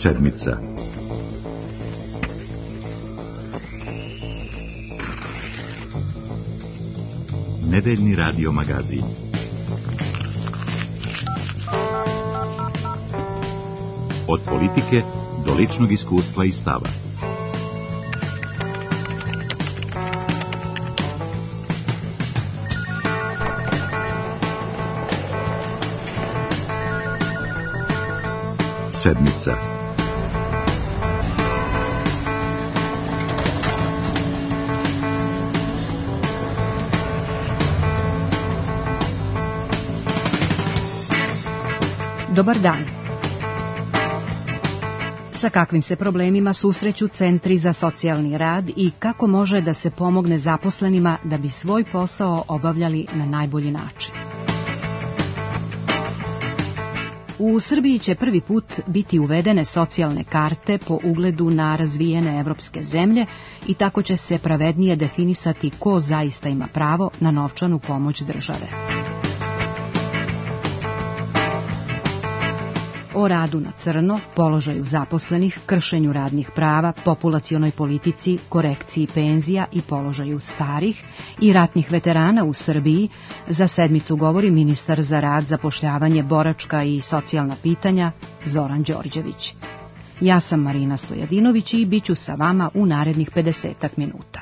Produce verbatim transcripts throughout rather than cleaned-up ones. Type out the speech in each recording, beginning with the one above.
Sedmica. Nedeljni radio magazin. Od politike do ličnog iskustva i stava. Sedmica. Dobar dan. Sa kakvim se problemima susreću centri za socijalni rad i kako može da se pomogne zaposlenima da bi svoj posao obavljali na najbolji način? U Srbiji će prvi put biti uvedene socijalne karte po ugledu na razvijene evropske zemlje i tako će se pravednije definisati ko zaista ima pravo na novčanu pomoć države. O radu na crno, položaju zaposlenih, kršenju radnih prava, populacionoj politici, korekciji penzija i položaju starih i ratnih veterana u Srbiji za sedmicu govori ministar za rad, zapošljavanje, boračka i socijalna pitanja Zoran Đorđević. Ja sam Marina Stojadinović i bit ću sa vama u narednih pedesetak minuta.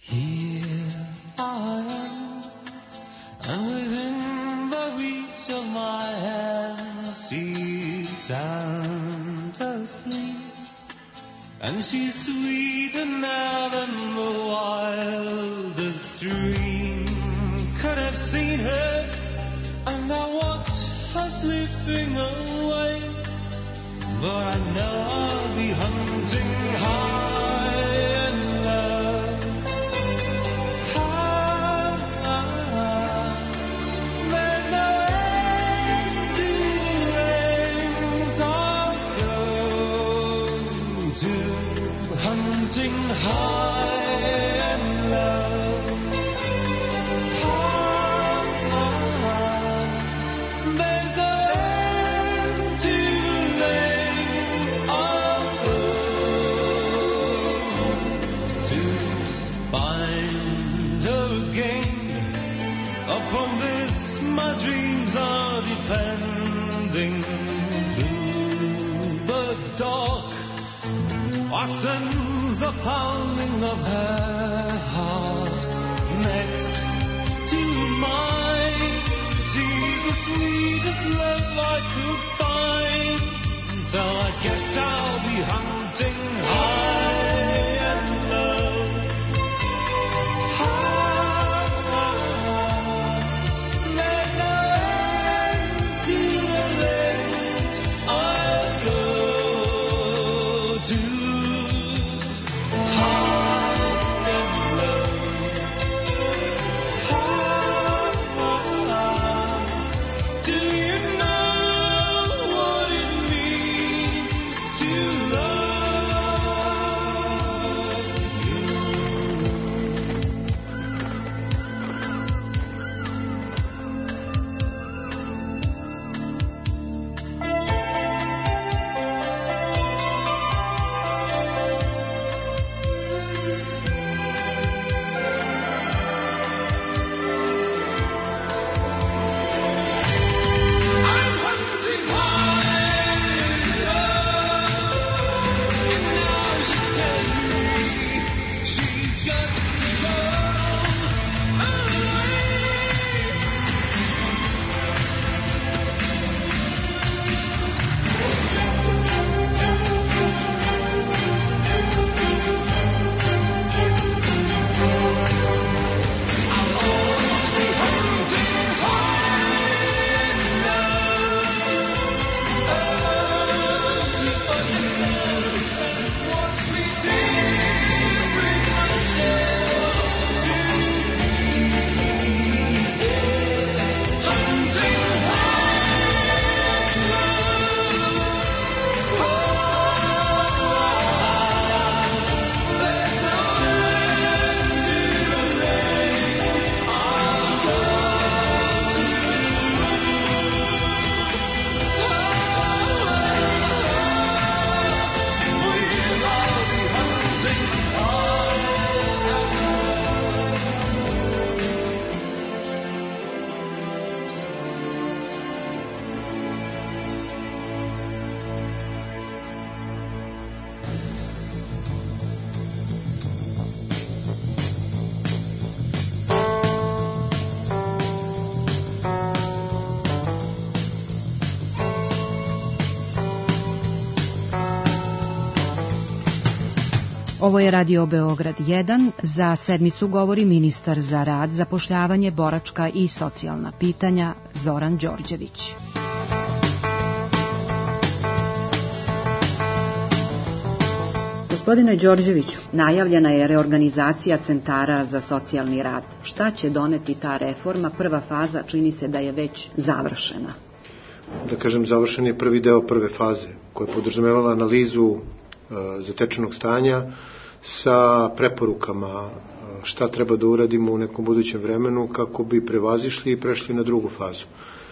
And she's sweeter now than the wildest dream could have seen her. And I watch her slipping away, but I know I'll be hunting high and low. High, high. There's no end to the lengths I'll go to. Hunting high and low, high, high. There's no end to the lengths I'll go to find her again. Upon this my dreams are depending. Through the dark I sense the pounding of her heart next to mine. She's the sweetest love I could find, so I guess I'll be hunting high and low. High, high. There's no end to the lengths I'll go to. Do you know what it means to love? Ovo je Radio Beograd jedan. Za sedmicu govori ministar za rad, zapošljavanje, boračka i socijalna pitanja Zoran Đorđević. Gospodine Đorđeviću, najavljena je reorganizacija centara za socijalni rad. Šta će doneti ta reforma? Prva faza čini se da je već završena. Da kažem, završen je prvi deo prve faze, koja je podrazumevala analizu zatečenog stanja sa preporukama šta treba da uradimo u nekom budućem vremenu kako bi prevazišli i prešli na drugu fazu.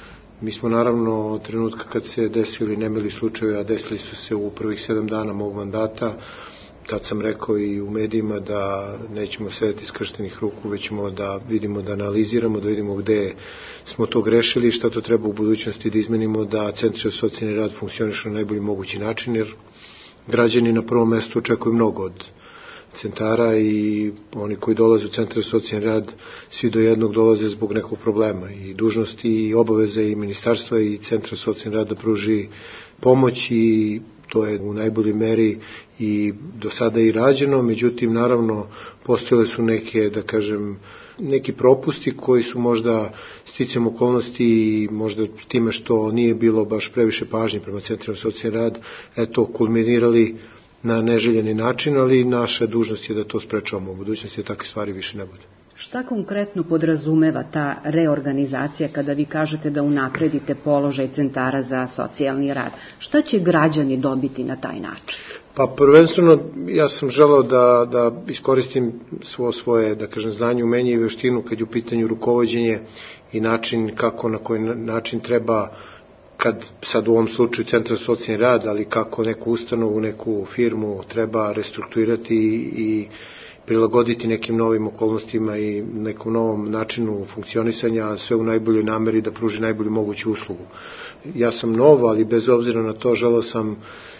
Mi smo naravno od trenutka kad se desili nemili slučajevi, a desili su se u prvih sedam dana mog mandata, tad sam rekao i u medijima da nećemo sedeti skrštenih ruku, već ćemo da vidimo, da analiziramo, da vidimo gde smo to grešili i šta to treba u budućnosti da izmenimo, da centri za socijalni rad funkcionišu na najbolji mogući način, jer građani na prvom mestu očekuju mnogo od centara i oni koji dolaze u centar za socijalni rad svi do jednog dolaze zbog nekog problema i dužnosti i obaveze i ministarstva i centra za socijalni rad da pruži pomoć i to je u najboljoj meri i do sada i rađeno, međutim naravno postojale su neke, da kažem, neki propusti koji su možda sticajem okolnosti i možda time što nije bilo baš previše pažnje prema centrima za socijalni rad, eto, kulminirali na neželjeni način, ali naša dužnost je da to sprečavamo u budućnosti, da takve stvari više ne bude. Šta konkretno podrazumeva ta reorganizacija kada vi kažete da unapredite položaj centara za socijalni rad? Šta će građani dobiti na taj način? Pa prvenstveno ja sam želeo da, da iskoristim svo svoje, da kažem, znanje, umenje i veštinu kad je u pitanju rukovođenje i način kako, na koji način treba, kad sad u ovom slučaju centar za socijalni rad, ali kako neku ustanovu, neku firmu treba restrukturirati i prilagoditi nekim novim okolnostima i nekom novom načinu funkcionisanja, sve u najboljoj nameri da pruži najbolju moguću uslugu. Ja sam nov, ali bez obzira na to želeo sam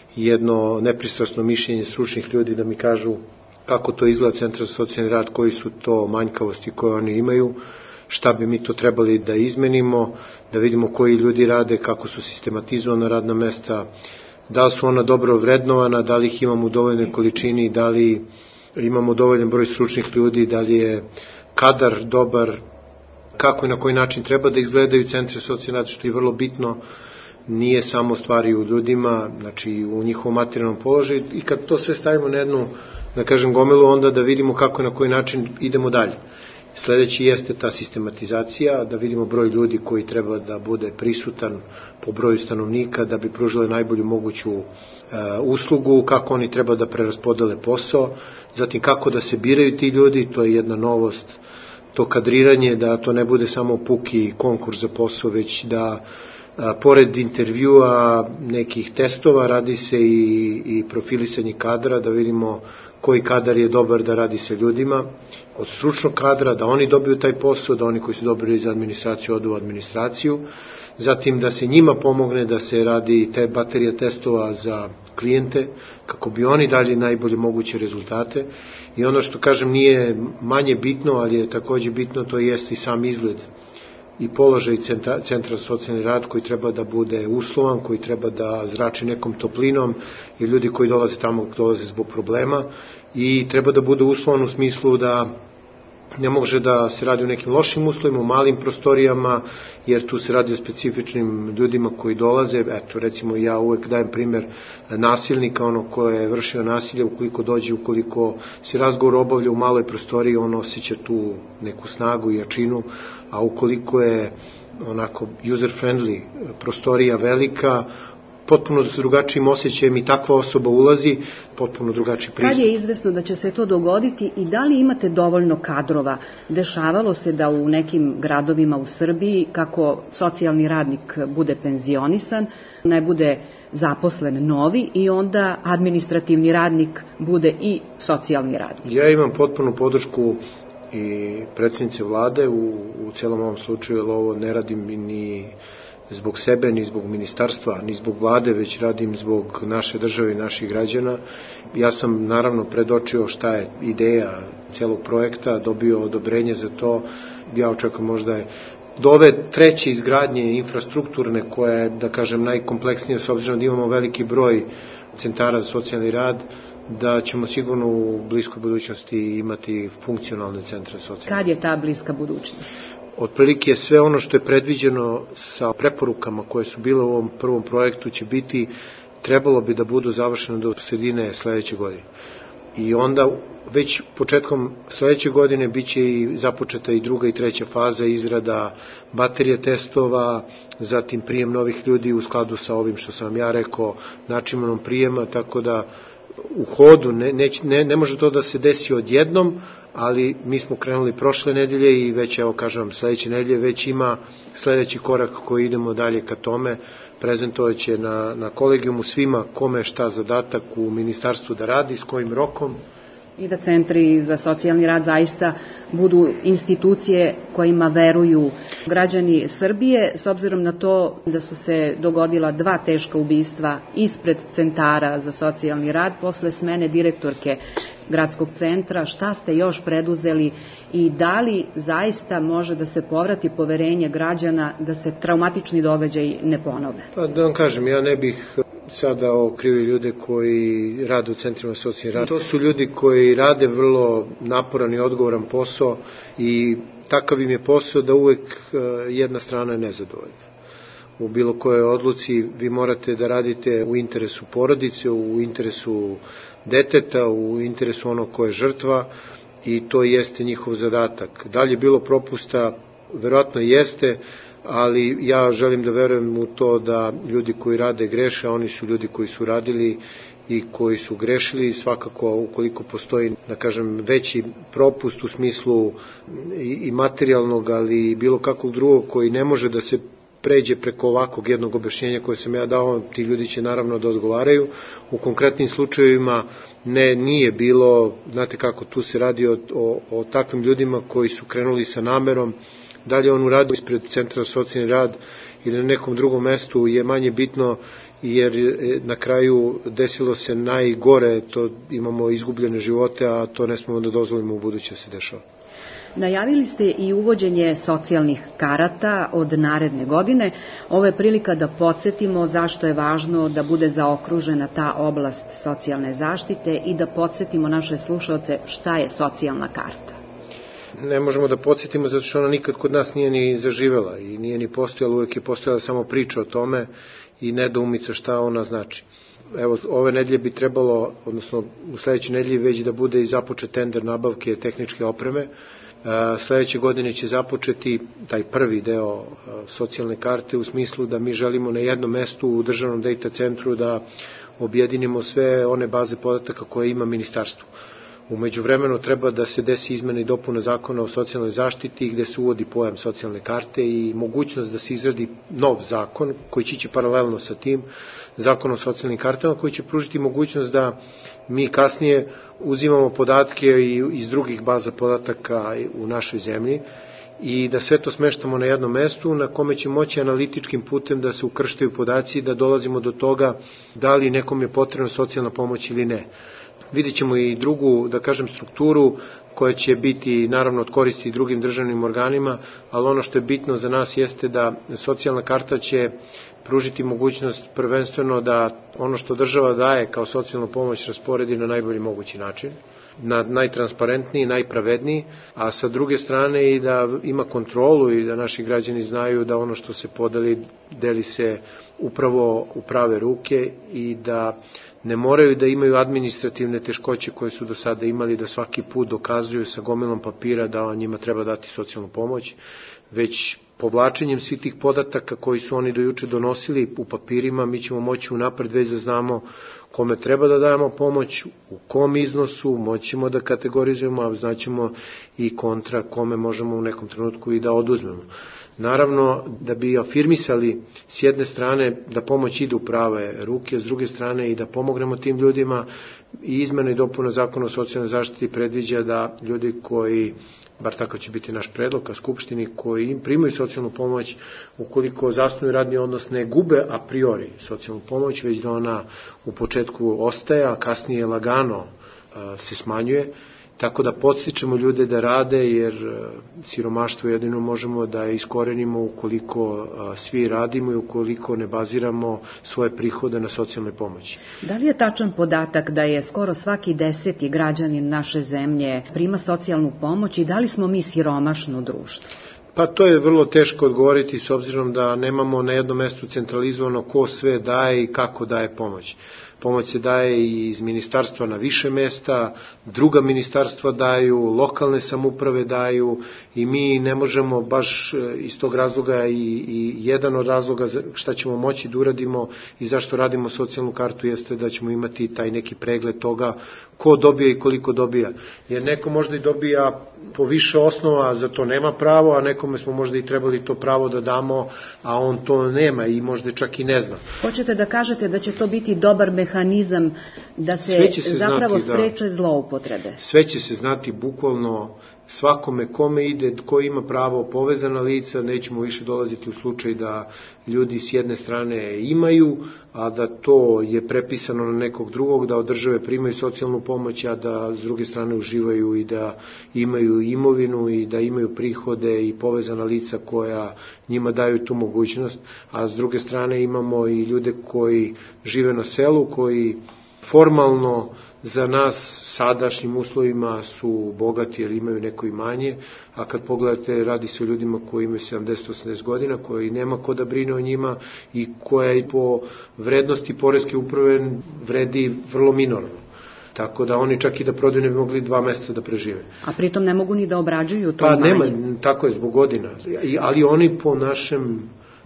jedno nepristrasno mišljenje stručnih ljudi da mi kažu kako to izgleda centar za socijalni rad, koji su to manjkavosti koje oni imaju, šta bi mi to trebali da izmenimo, da vidimo koji ljudi rade, kako su sistematizovana radna mesta, da li su ona dobro vrednovana, da li ih imamo u dovoljnoj količini, da li imamo dovoljan broj stručnih ljudi, da li je kadar dobar, kako i na koji način treba da izgledaju centri za socijalni rad, što je vrlo bitno, nije samo stvari u ljudima, znači u njihovom materijalnom položaju, i kad to sve stavimo na jednu, da kažem, gomilu, onda da vidimo kako i na koji način idemo dalje. Sledeći jeste ta sistematizacija, da vidimo broj ljudi koji treba da bude prisutan po broju stanovnika da bi pružili najbolju moguću e, uslugu, kako oni treba da preraspodele posao, zatim kako da se biraju ti ljudi, to je jedna novost, to kadriranje, da to ne bude samo puki konkurs za posao, već da a, pored intervjua, nekih testova, radi se i, i profilisanje kadra, da vidimo koji kadar je dobar da radi sa ljudima, od stručnog kadra, da oni dobiju taj posao, da oni koji su dobili za administraciju odu u administraciju, zatim da se njima pomogne da se radi te baterija testova za klijente, kako bi oni dali najbolje moguće rezultate. I ono što, kažem, nije manje bitno, ali je takođe bitno, to jeste i sam izgled i položaj centra, centra za socijalni rad, koji treba da bude uslovan, koji treba da zrači nekom toplinom, i ljudi koji dolaze tamo dolaze zbog problema, i treba da bude uslovan u smislu da ne može da se radi u nekim lošim uslovima, u malim prostorijama, jer tu se radi o specifičnim ljudima koji dolaze. Eto, recimo, ja uvek dajem primer nasilnika, ono ko je vršio nasilje, ukoliko dođe, ukoliko se razgovor obavlja u maloj prostoriji, on osjeća tu neku snagu i jačinu, a ukoliko je onako user-friendly prostorija velika, potpuno s drugačijim osjećajem i takva osoba ulazi, potpuno drugačiji pristup. Kad je izvesno da će se to dogoditi i da li imate dovoljno kadrova? Dešavalo se da u nekim gradovima u Srbiji, kako socijalni radnik bude penzionisan, ne bude zaposlen novi i onda administrativni radnik bude i socijalni radnik. Ja imam potpunu podršku i predsjednice vlade u, u celom ovom slučaju, jer ovo ne radim ni zbog sebe, ni zbog ministarstva, ni zbog vlade, već radim zbog naše države i naših građana. Ja sam naravno predočio šta je ideja celog projekta, dobio odobrenje za to. Ja očekujem možda je do ove treće izgradnje infrastrukturne, koja je, da kažem, najkompleksnija, s obzirom da imamo veliki broj centara za socijalni rad, da ćemo sigurno u bliskoj budućnosti imati funkcionalne centre socijalne. Kad je ta bliska budućnost? Otprilike sve ono što je predviđeno sa preporukama koje su bile u ovom prvom projektu će biti, trebalo bi da budu završene do sredine sledeće godine. I onda već početkom sledeće godine biće i započeta i druga i treća faza izrada baterije testova, zatim prijem novih ljudi u skladu sa ovim što sam ja rekao, načinom prijema, tako da u hodu ne, ne, ne, ne može to da se desi odjednom, ali mi smo krenuli prošle nedelje i već, evo kažem, sledeće nedelje već ima sledeći korak koji idemo dalje ka tome. Prezentovat će na, na kolegijumu svima kome šta zadatak u ministarstvu da radi, s kojim rokom. I da centri za socijalni rad zaista budu institucije kojima veruju građani Srbije, s obzirom na to da su se dogodila dva teška ubistva ispred centara za socijalni rad posle smene direktorke gradskog centra. Šta ste još preduzeli i da li zaista može da se povrati poverenje građana da se traumatični događaj ne ponove? Pa da vam kažem, ja ne bih sada okrivio ljude koji rade u centrima socijalni rad. To su ljudi koji rade vrlo naporan i odgovoran posao i takav im je posao da uvek jedna strana je nezadovoljna. U bilo kojoj odluci vi morate da radite u interesu porodice, u interesu deteta, u interesu onog ko je žrtva i to jeste njihov zadatak. Da li je bilo propusta? Verovatno jeste, ali ja želim da verujem u to da ljudi koji rade greše, oni su ljudi koji su radili i koji su grešili. Svakako, ukoliko postoji, da kažem, veći propust u smislu i materijalnog, ali i bilo kakvog drugog koji ne može da se pređe preko ovakvog jednog objašnjenja koje sam ja dao, ti ljudi će naravno da odgovaraju. U konkretnim slučajevima ne, nije bilo, znate kako, tu se radi o, o, o takvim ljudima koji su krenuli sa namerom. Da li on uradio ispred centra za socijalni rad ili na nekom drugom mestu je manje bitno, jer na kraju desilo se najgore, to imamo izgubljene živote, a to ne smemo da dozvolimo u buduće se dešava. Najavili ste i uvođenje socijalnih karata od naredne godine. Ovo je prilika da podsjetimo zašto je važno da bude zaokružena ta oblast socijalne zaštite i da podsjetimo naše slušalce šta je socijalna karta. Ne možemo da podsjetimo zato što ona nikad kod nas nije ni zaživela i nije ni postojala, uvek je postojala samo priča o tome i nedoumica šta ona znači. Evo, ove nedelje bi trebalo, odnosno u sledećoj nedelji već da bude i započet tender nabavke tehničke opreme. Sledeće godine će započeti taj prvi deo socijalne karte u smislu da mi želimo na jednom mestu u državnom data centru da objedinimo sve one baze podataka koje ima ministarstvo. Umeđu vremenu treba da se desi izmena i dopuna zakona o socijalnoj zaštiti gde se uvodi pojam socijalne karte i mogućnost da se izradi nov zakon koji će ići paralelno sa tim zakonom o socijalnim kartama koji će pružiti mogućnost da mi kasnije uzimamo podatke iz drugih baza podataka u našoj zemlji i da sve to smeštamo na jednom mestu na kome će moći analitičkim putem da se ukrštaju podaci i da dolazimo do toga da li nekom je potrebna socijalna pomoć ili ne. Vidjet ćemo i drugu, da kažem, strukturu koja će biti naravno od koristi i drugim državnim organima, ali ono što je bitno za nas jeste da socijalna karta će pružiti mogućnost prvenstveno da ono što država daje kao socijalnu pomoć rasporedi na najbolji mogući način, na najtransparentniji, najpravedniji, a sa druge strane i da ima kontrolu i da naši građani znaju da ono što se podeli, deli se upravo u prave ruke i da ne moraju da imaju administrativne teškoće koje su do sada imali, da svaki put dokazuju sa gomilom papira da njima treba dati socijalnu pomoć, već povlačenjem svih tih podataka koji su oni do juče donosili u papirima, mi ćemo moći unapred već da znamo kome treba da dajemo pomoć, u kom iznosu, moćemo da kategorizujemo, a znaćemo i kontra kome možemo u nekom trenutku i da oduzmemo. Naravno, da bi afirmisali s jedne strane da pomoć ide u prave ruke, s druge strane i da pomognemo tim ljudima, i izmena i dopuna zakona o socijalnoj zaštiti predviđa da ljudi koji, bar tako će biti naš predlog ka Skupštini, koji im primaju socijalnu pomoć, ukoliko zasnuju radni odnos, ne gube a priori socijalnu pomoć, već da ona u početku ostaje, a kasnije lagano se smanjuje tako da podstičemo ljude da rade, jer siromaštvo jedino možemo da iskorenimo ukoliko svi radimo i ukoliko ne baziramo svoje prihode na socijalnoj pomoći. Da li je tačan podatak da je skoro svaki deseti građanin naše zemlje prima socijalnu pomoć i da li smo mi siromašno društvo? Pa to je vrlo teško odgovoriti s obzirom da nemamo na jednom mestu centralizovano ko sve daje i kako daje pomoć. Pomoć se daje i iz ministarstva na više mesta, druga ministarstva daju, lokalne samouprave daju i mi ne možemo baš iz tog razloga i, i jedan od razloga šta ćemo moći da uradimo i zašto radimo socijalnu kartu jeste da ćemo imati taj neki pregled toga ko dobija i koliko dobija. Jer neko možda i dobija po više osnova, za to nema pravo, a nekome smo možda i trebali to pravo da damo, a on to nema i možda čak i ne zna. Hoćete da kažete da će to biti dobar mehanizam da se, se zapravo znati, spreče da, zloupotrebe? Sve će se znati bukvalno svakome kome ide, ko ima pravo, povezana lica, nećemo više dolaziti u slučaj da ljudi s jedne strane imaju, a da to je prepisano na nekog drugog, da od države primaju socijalnu pomoć, a da s druge strane uživaju i da imaju imovinu i da imaju prihode i povezana lica koja njima daju tu mogućnost, a s druge strane imamo i ljude koji žive na selu, koji formalno za nas sadašnjim uslovima su bogati jer imaju neko imanje, a kad pogledate radi se o ljudima koji imaju sedamdeset do osamdeset godina, koji nema ko da brine o njima i koja i po vrednosti poreske uprave vredi vrlo minorno. Tako da oni čak i da prodaju ne bi mogli dva meseca da prežive. A pritom ne mogu ni da obrađuju to pa, imanje. Pa nema, tako je, zbog godina. Ali oni po našem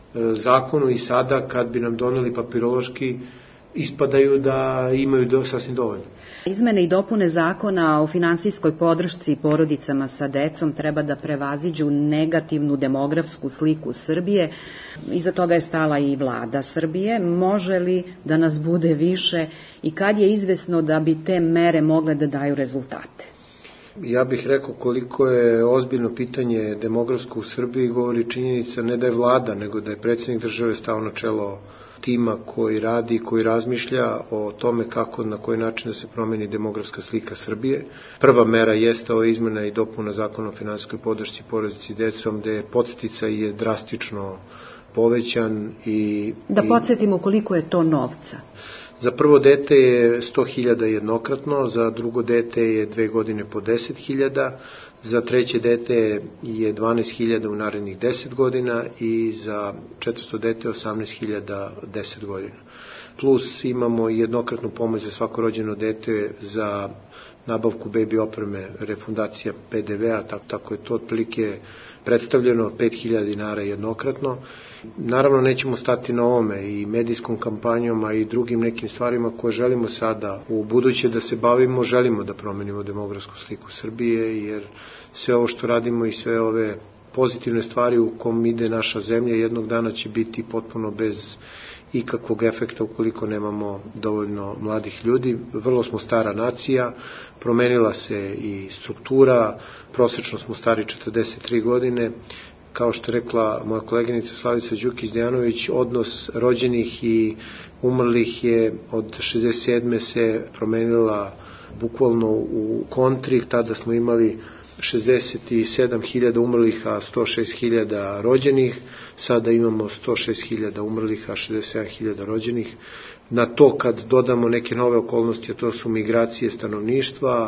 zakonu i sada kad bi nam doneli papirološki ispadaju da imaju do, sasvim dovoljno. Izmene i dopune zakona o finansijskoj podršci porodicama sa decom treba da prevaziđu negativnu demografsku sliku Srbije. Iza toga je stala i vlada Srbije. Može li da nas bude više i kad je izvesno da bi te mere mogle da daju rezultate? Ja bih rekao koliko je ozbiljno pitanje demografsko u Srbiji govori činjenica ne da je vlada, nego da je predsjednik države stao na čelo tima koji radi, koji razmišlja o tome kako, na koji način da se promeni demografska slika Srbije. Prva mera jeste ova izmena i dopuna zakona o finansijskoj podršci porodici i decom, gde podsticaj je drastično povećan. I, da podsjetimo koliko je to novca. Za prvo dete je sto hiljada jednokratno, za drugo dete je dve godine po deset hiljada, za treće dete je dvanaest hiljada u narednih deset godina i za četvrto dete osamnaest hiljada deset godina. Plus imamo jednokratnu pomoć za svako rođeno dete za nabavku bebi opreme, refundacija pe de vea, tako, tako je to otprilike predstavljeno, pet hiljada dinara jednokratno. Naravno nećemo stati na ovome i medijskom kampanjom, a i drugim nekim stvarima koje želimo sada u buduće da se bavimo, želimo da promenimo demografsku sliku Srbije, jer sve ovo što radimo i sve ove pozitivne stvari u kom ide naša zemlja jednog dana će biti potpuno bez ikakvog efekta ukoliko nemamo dovoljno mladih ljudi. Vrlo smo stara nacija, promenila se i struktura, prosečno smo stari četrdeset tri godine. Kao što je rekla moja koleginica Slavica Đukić-Dejanović, odnos rođenih i umrlih je od šezdeset sedme se promenila bukvalno u kontri, tada smo imali šezdeset sedam hiljada umrlih, a sto šest hiljada rođenih, sada imamo sto šest hiljada umrlih, a šezdeset sedam hiljada rođenih. Na to kad dodamo neke nove okolnosti, a to su migracije stanovništva,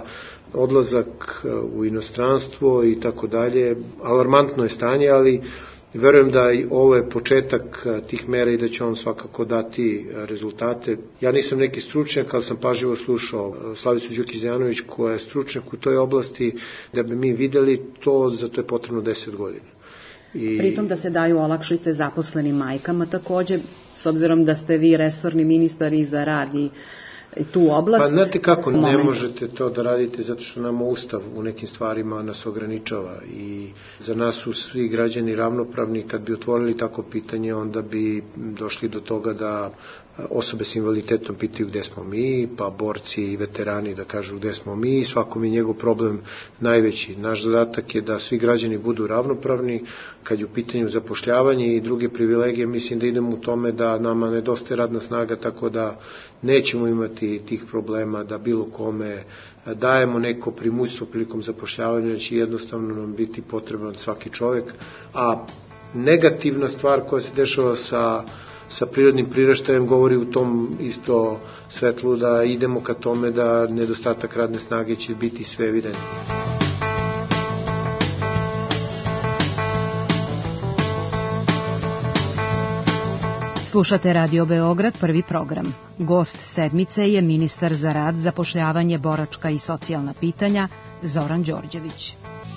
odlazak u inostranstvo i tako dalje, alarmantno je stanje, ali verujem da i ovo je početak tih mera i da će on svakako dati rezultate. Ja nisam neki stručnjak, ali sam pažljivo slušao Slavicu Đukić-Dejanović koja je stručnjak u toj oblasti, da bi mi videli to, za to je potrebno deset godina. I pritom da se daju olakšice zaposlenim majkama takođe, s obzirom da ste vi resorni ministar i za rad i tu oblast. Pa znate kako, ne možete to da radite zato što nam Ustav u nekim stvarima nas ograničava i za nas su svi građani ravnopravni. Kad bi otvorili tako pitanje, onda bi došli do toga da osobe s invaliditetom pitaju gde smo mi, pa borci i veterani da kažu gde smo mi, svakom je njegov problem najveći. Naš zadatak je da svi građani budu ravnopravni, kad je u pitanju zapošljavanje i druge privilegije, mislim da idemo u tome da nama nedostaje radna snaga, tako da nećemo imati imati tih problema da bilo kome dajemo neko primućstvo prilikom zapošljavanja, da će jednostavno nam biti potreban svaki čovjek, a negativna stvar koja se dešava sa, sa prirodnim priraštajem govori u tom isto svetlu da idemo ka tome da nedostatak radne snage će biti sve evidentno. Slušate Radio Beograd, prvi program. Gost sedmice je ministar za rad, zapošljavanje, boračka i socijalna pitanja Zoran Đorđević.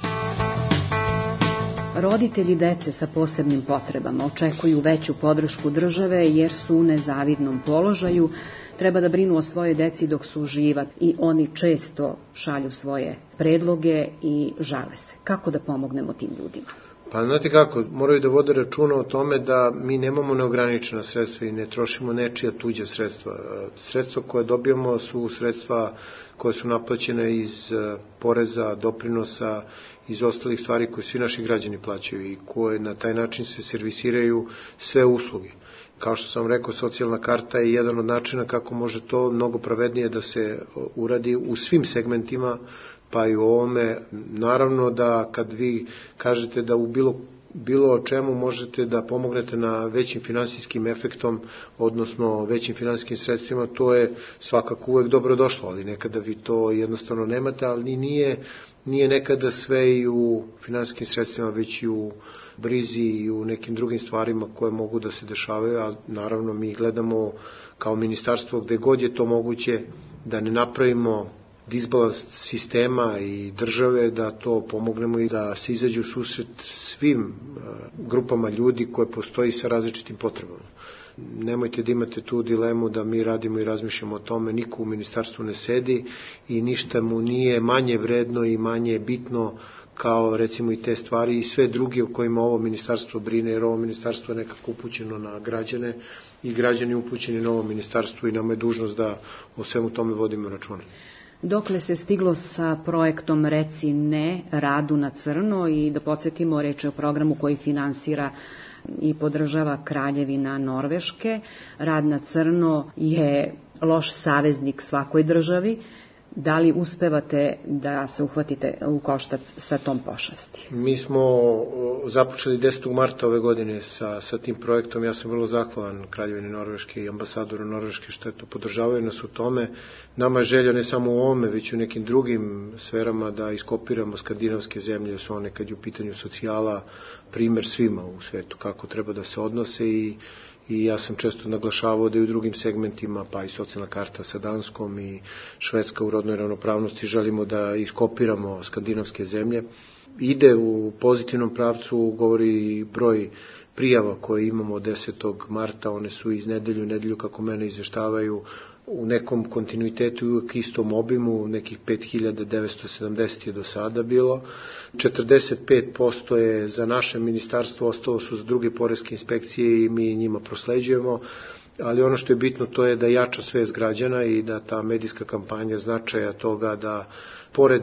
Roditelji dece sa posebnim potrebama očekuju veću podršku države jer su u nezavidnom položaju, treba da brinu o svojoj deci dok su živa i oni često šalju svoje predloge i žale se. Kako da pomognemo tim ljudima? Pa znate kako, moraju da vode računa o tome da mi nemamo neograničena sredstva i ne trošimo nečija tuđa sredstva. Sredstva koje dobijamo su sredstva koje su naplaćene iz poreza, doprinosa, iz ostalih stvari koje svi naši građani plaćaju i koje na taj način se servisiraju sve usluge. Kao što sam rekao, socijalna karta je jedan od načina kako može to mnogo pravednije da se uradi u svim segmentima, pa i u ovome. Naravno da kad vi kažete da u bilo, bilo o čemu možete da pomognete na većim finansijskim efektom, odnosno većim finansijskim sredstvima, to je svakako uvek dobro došlo, ali nekada vi to jednostavno nemate, ali nije, nije nekada sve i u finansijskim sredstvima, već i u brizi i u nekim drugim stvarima koje mogu da se dešavaju, a naravno mi gledamo kao ministarstvo gde god je to moguće da ne napravimo disbalans sistema i države, da to pomognemo i da se izađe u susret svim grupama ljudi koje postoji sa različitim potrebama. Nemojte da imate tu dilemu da mi radimo i razmišljamo o tome, niko u ministarstvu ne sedi i ništa mu nije manje vredno i manje bitno kao recimo i te stvari i sve druge o kojima ovo ministarstvo brine, jer ovo ministarstvo je nekako upućeno na građane i građani upućeni na ovo ministarstvo i nama je dužnost da o svemu tome vodimo računa. Dokle se stiglo sa projektom Reci ne radu na crno i da podsjetimo, reč je o programu koji finansira i podržava Kraljevina Norveške. Rad na crno je loš saveznik svakoj državi. Da li uspevate da se uhvatite u koštac sa tom pošasti? Mi smo započeli desetog marta ove godine sa, sa tim projektom. Ja sam vrlo zahvalan Kraljevini Norveške i ambasadoru Norveške što to podržavaju nas u tome. Nama je želja ne samo u ovome, već u nekim drugim sferama da iskopiramo skandinavske zemlje, su one kad je u pitanju socijala primer svima u svetu kako treba da se odnose i I ja sam često naglašavao da i u drugim segmentima, pa i socijalna karta sa Danskom i Švedska u rodnoj ravnopravnosti, želimo da iskopiramo skandinavske zemlje. Ide u pozitivnom pravcu, govori broj prijava koje imamo od desetog marta, one su iz nedelju, nedelju kako mene izveštavaju, u nekom kontinuitetu i uvijek istom obimu, nekih pet hiljada devetsto sedamdeset je do sada bilo. četrdeset pet posto je za naše ministarstvo, ostalo su za druge poreske inspekcije i mi njima prosleđujemo, ali ono što je bitno to je da jača svest građana i da ta medijska kampanja značaja toga da pored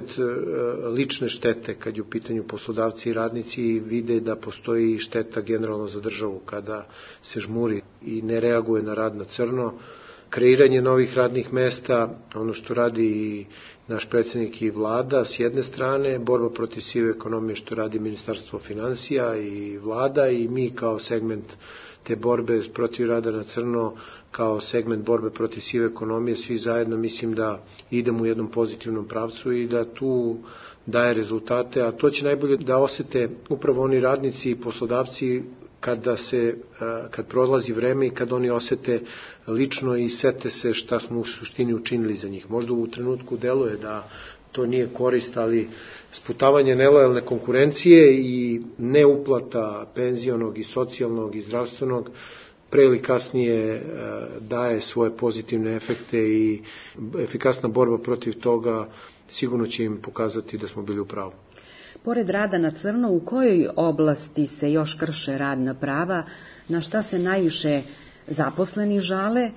lične štete kad je u pitanju poslodavci i radnici vide da postoji šteta generalno za državu kada se žmuri i ne reaguje na rad na crno. Kreiranje novih radnih mesta, ono što radi i naš predsjednik i vlada s jedne strane, borba protiv sive ekonomije što radi Ministarstvo finansija i vlada i mi kao segment te borbe protiv rada na crno, kao segment borbe protiv sive ekonomije, svi zajedno mislim da idemo u jednom pozitivnom pravcu i da tu daje rezultate, a to će najbolje da osete upravo oni radnici i poslodavci kada se, kad prolazi vreme i kad oni osete lično i sete se šta smo u suštini učinili za njih. Možda u trenutku deluje da to nije korist, ali sputavanje nelojalne konkurencije i neuplata penzionog i socijalnog i zdravstvenog pre ili kasnije daje svoje pozitivne efekte i efikasna borba protiv toga sigurno će im pokazati da smo bili u pravu. Pored rada na crno, u kojoj oblasti se još krše radna prava, na šta se najviše zaposleni žale,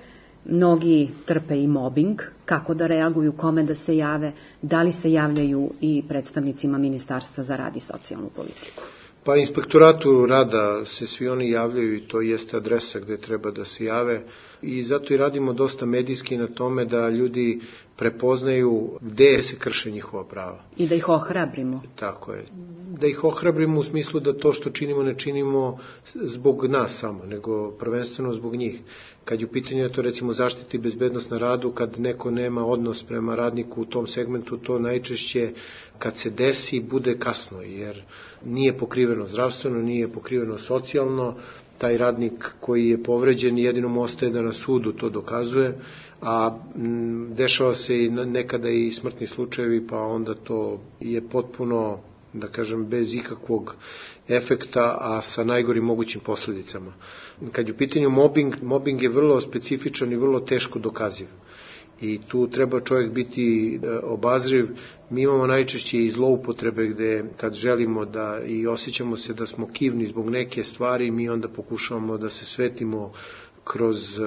mnogi trpe i mobing, kako da reaguju, kome da se jave, da li se javljaju i predstavnicima Ministarstva za rad i socijalnu politiku? Pa inspektoratu rada se svi oni javljaju i to jeste adresa gde treba da se jave i zato i radimo dosta medijski na tome da ljudi prepoznaju gde se krše njihova prava. I da ih ohrabrimo. Tako je. Da ih ohrabrimo u smislu da to što činimo ne činimo zbog nas samo, nego prvenstveno zbog njih. Kad je u pitanju to recimo zaštiti i bezbednost na radu, kad neko nema odnos prema radniku u tom segmentu, to najčešće kad se desi bude kasno, jer nije pokriveno zdravstveno, nije pokriveno socijalno, taj radnik koji je povređen jedino mu ostaje da na sudu to dokazuje, a m, dešava se i nekada i smrtni slučajevi, pa onda to je potpuno, da kažem, bez ikakvog efekta, a sa najgorim mogućim posledicama. Kad je u pitanju mobbing, mobbing je vrlo specifičan i vrlo teško dokaziv. I tu treba čovjek biti obazriv. Mi imamo najčešće i zloupotrebe gde kad želimo da i osjećamo se da smo kivni zbog neke stvari, mi onda pokušavamo da se svetimo kroz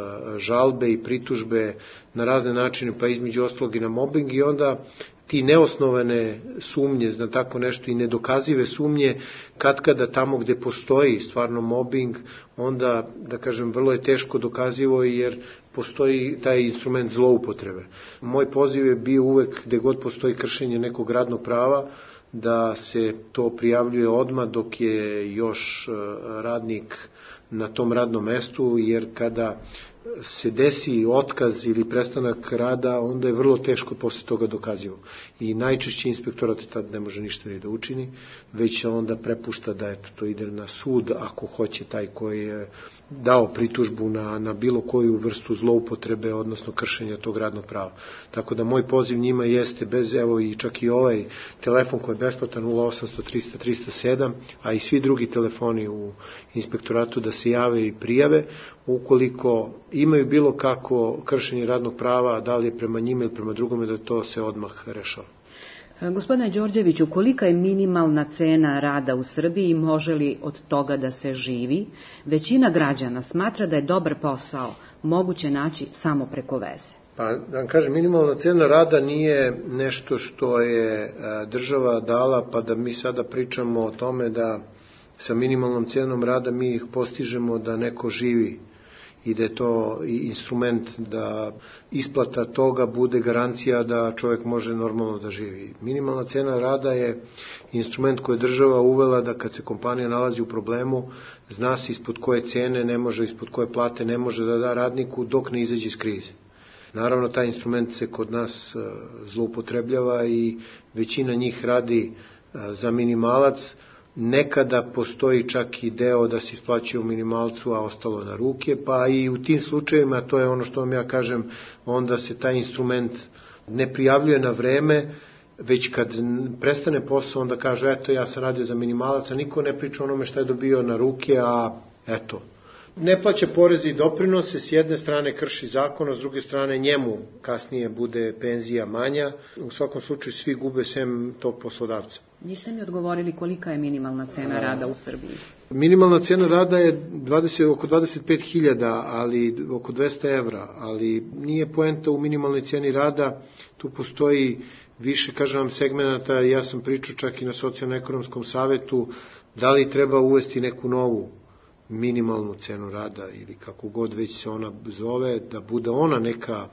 žalbe i pritužbe na razne načine, pa između ostalog i na mobbing, i onda ti neosnovane sumnje na tako nešto i nedokazive sumnje, katkada tamo gde postoji stvarno mobbing, onda, da kažem, vrlo je teško dokazivo jer postoji taj instrument zloupotrebe. Moj poziv je bio uvek gde god postoji kršenje nekog radnog prava, da se to prijavljuje odmah dok je još radnik na tom radnom mestu, jer kada se desi otkaz ili prestanak rada, onda je vrlo teško posle toga dokazivo. I najčešće inspektorat tad ne može ništa ni da učini, već onda prepušta da eto, to ide na sud ako hoće taj koji je dao pritužbu na, na bilo koju vrstu zloupotrebe, odnosno kršenja tog radnog prava. Tako da moj poziv njima jeste, bez, evo i čak i ovaj telefon koji je besplatan, nula osamsto trista trista sedam, a i svi drugi telefoni u inspektoratu, da se jave i prijave ukoliko imaju bilo kako kršenje radnog prava, da li je prema njima ili prema drugome, da to se odmah rešava. Gospodine Đorđeviću, kolika je minimalna cena rada u Srbiji i može li od toga da se živi? Većina građana smatra da je dobar posao moguće naći samo preko veze. Pa, da vam kažem, minimalna cena rada nije nešto što je država dala, pa da mi sada pričamo o tome da sa minimalnom cenom rada mi ih postižemo da neko živi i da je to instrument da isplata toga bude garancija da čovjek može normalno da živi. Minimalna cena rada je instrument koji je država uvela da kad se kompanija nalazi u problemu, zna se ispod koje cene ne može, ispod koje plate ne može da da radniku dok ne izađe iz krize. Naravno, taj instrument se kod nas zloupotrebljava i većina njih radi za minimalac. Nekada postoji čak i deo da se isplaćuje u minimalcu, a ostalo na ruke, pa i u tim slučajevima, to je ono što vam ja kažem, onda se taj instrument ne prijavljuje na vreme, već kad prestane posao, onda kaže, eto, ja sam radio za minimalac, a niko ne priča onome šta je dobio na ruke, a eto. Ne plaća poreze i doprinose, s jedne strane krši zakon, a s druge strane njemu kasnije bude penzija manja. U svakom slučaju svi gube sem tog poslodavca. Niste mi odgovorili kolika je minimalna cena rada u Srbiji? Minimalna cena rada je dvadeset, oko dvadeset pet hiljada, ali oko dvesta evra, ali nije poenta u minimalnoj ceni rada, tu postoji više, kažem vam, segmenata. Ja sam pričao čak i na socijalno-ekonomskom savetu, da li treba uvesti neku novu minimalnu cenu rada ili kako god već se ona zove, da bude ona neka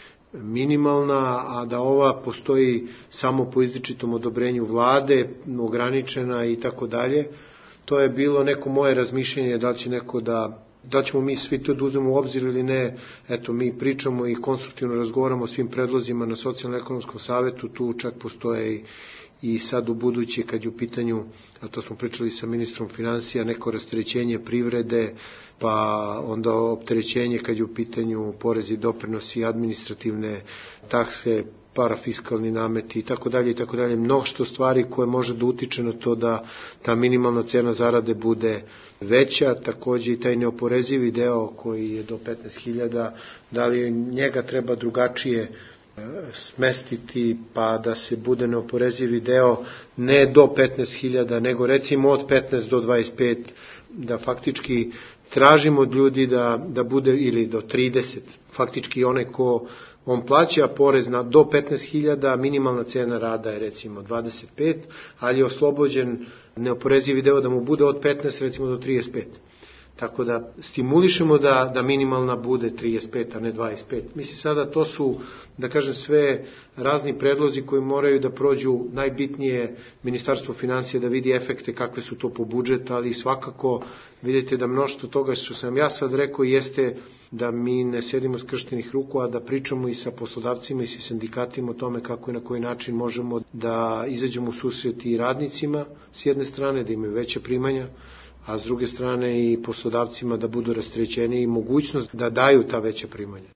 minimalna, a da ova postoji samo po izričitom odobrenju vlade, ograničena i tako dalje. To je bilo neko moje razmišljenje, da li će neko da, da ćemo mi svi to da uzmemo u obzir ili ne. Eto, mi pričamo i konstruktivno razgovaramo o svim predlozima na socijalno-ekonomskom savetu, tu čak postoje i i sad u buduće kad je u pitanju, a to smo pričali sa ministrom financija, neko rasterećenje privrede, pa onda opterećenje kad je u pitanju porezi, doprinosi, administrativne takse, parafiskalni nameti i tako dalje i tako dalje, mnoštvo stvari koje može da utiče na to da ta minimalna cena zarade bude veća, takođe i taj neoporezivi deo koji je do petnaest hiljada, da li njega treba drugačije smestiti pa da se bude neoporezivi deo ne do petnaest hiljada, nego recimo od petnaest do dvadeset pet, da faktički tražimo od ljudi da, da bude ili do trideset, faktički onaj ko on plaća porez na do petnaest hiljada, minimalna cena rada je recimo dvadeset pet, ali je oslobođen neoporezivi deo da mu bude od petnaest recimo do trideset pet. Tako da stimulišemo da, da minimalna bude trideset pet, a ne dvadeset pet. Mislim sada to su, da kažem, sve razni predlozi koji moraju da prođu, najbitnije Ministarstvo finansija da vidi efekte kakve su to po budžet, ali svakako vidite da mnoštvo toga što sam ja sad rekao jeste da mi ne sedimo skrštenih ruku, a da pričamo i sa poslodavcima i sa sindikatima o tome kako i na koji način možemo da izađemo u susret i radnicima s jedne strane, da imaju veće primanja, a s druge strane i poslodavcima da budu rasterećeni i mogućnost da daju ta veća primanja.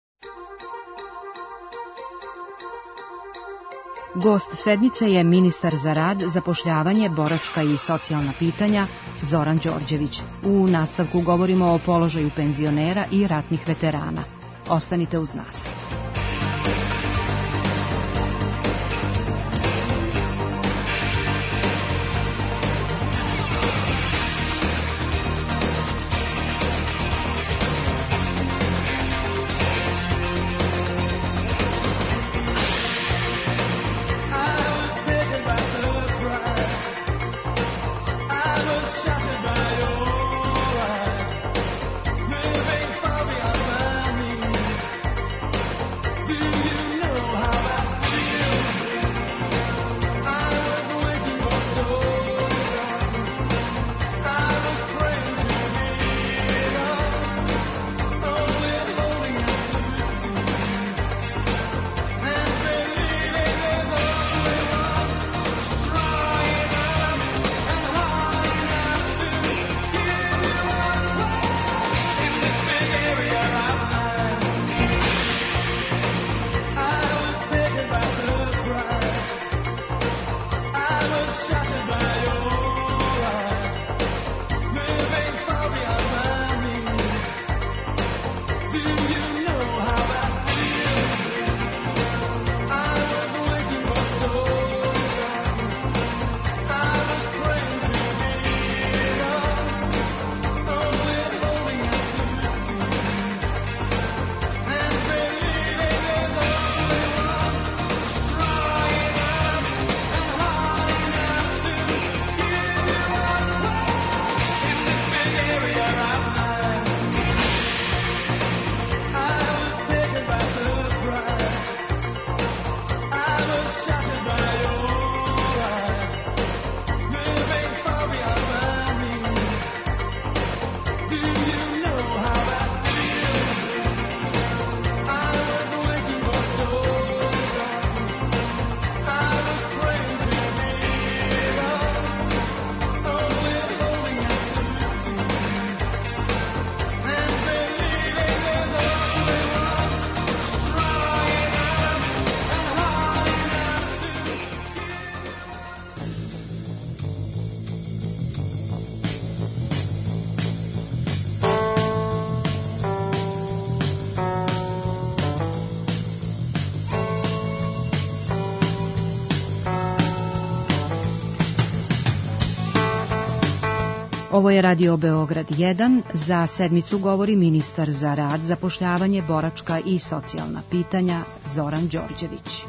Gost sedmice je ministar za rad, zapošljavanje, boračka i socijalna pitanja Zoran Đorđević. U nastavku govorimo o položaju penzionera i ratnih veterana. Ostanite uz nas. Ovo je Radio Beograd jedan. Za sedmicu govori ministar za rad, zapošljavanje, boračka i socijalna pitanja Zoran Đorđević.